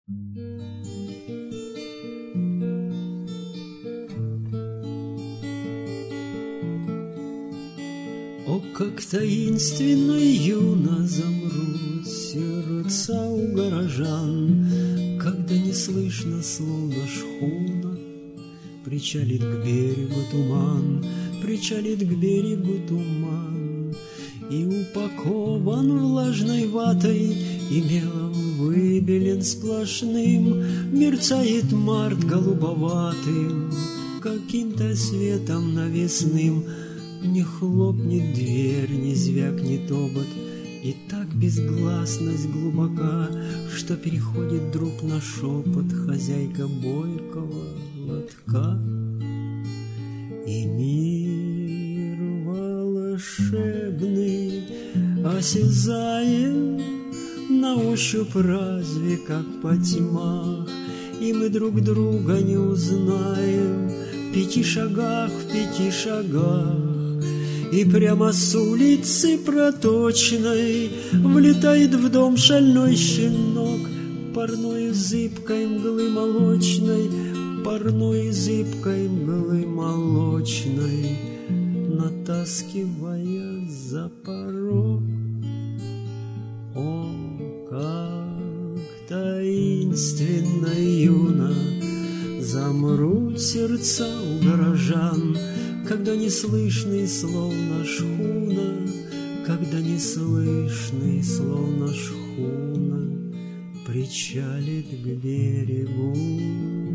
О, как таинственно юно замрут сердца у горожан, когда не слышно, словно шхуна причалит к берегу туман, причалит к берегу туман, и упакован влажной ватой и мелом выбелен сплошным, мерцает март голубоватым, каким-то светом навесным. Не хлопнет дверь, не звякнет обод, и так безгласность глубока, что переходит вдруг на шепот хозяйка бойкого лотка. И мир волшебный осязаем на ощупь разве как по тьмах, и мы друг друга не узнаем в 5 шагах, в 5 шагах. И прямо с улицы проточной влетает в дом шальной щенок, парной зыбкой мглы молочной, парной зыбкой мглы молочной, натаскивая за порог. О, как таинственно юно замрут сердца у горожан, когда неслышный, словно шхуна, когда неслышный, словно шхуна причалит к берегу